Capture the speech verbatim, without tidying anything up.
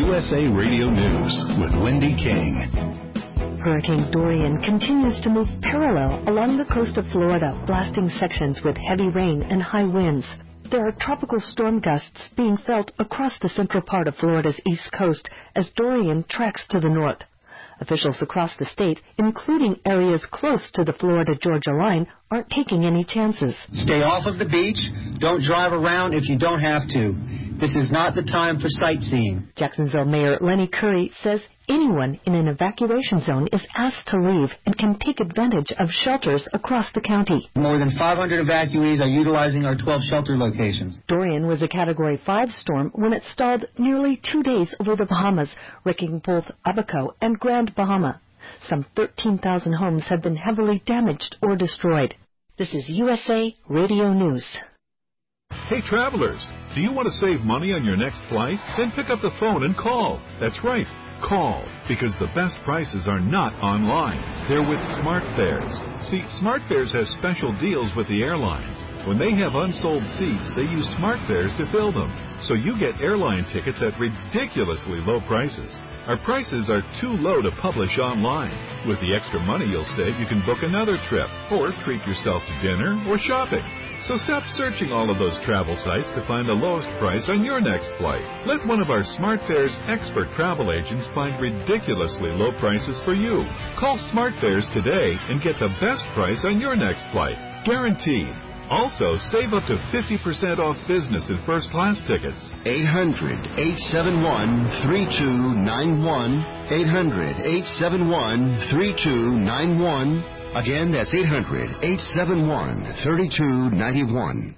U S A Radio News with Wendy King. Hurricane Dorian continues to move parallel along the coast of Florida, blasting sections with heavy rain and high winds. There are tropical storm gusts being felt across the central part of Florida's east coast as Dorian tracks to the north. Officials across the state, including areas close to the Florida-Georgia line, aren't taking any chances. Stay off of the beach. Don't drive around if you don't have to. This is not the time for sightseeing. Jacksonville Mayor Lenny Curry says anyone in an evacuation zone is asked to leave and can take advantage of shelters across the county. More than five hundred evacuees are utilizing our twelve shelter locations. Dorian was a Category five storm when it stalled nearly two days over the Bahamas, wrecking both Abaco and Grand Bahama. Some thirteen thousand homes have been heavily damaged or destroyed. This is U S A Radio News. Hey, travelers, do you want to save money on your next flight? Then pick up the phone and call. That's right. Call, because the best prices are not online. They're with SmartFares. See, SmartFares has special deals with the airlines. When they have unsold seats, they use SmartFares to fill them. So you get airline tickets at ridiculously low prices. Our prices are too low to publish online. With the extra money you'll save, you can book another trip, or treat yourself to dinner or shopping. So stop searching all of those travel sites to find the lowest price on your next flight. Let one of our SmartFares expert travel agents find ridiculously low prices for you. Call SmartFares today and get the best price on your next flight. Guaranteed. Also, save up to fifty percent off business and first class tickets. eight hundred, eight seven one, three two nine one. eight hundred, eight seven one, three two nine one. Again, that's eight hundred, eight seven one, three two nine one.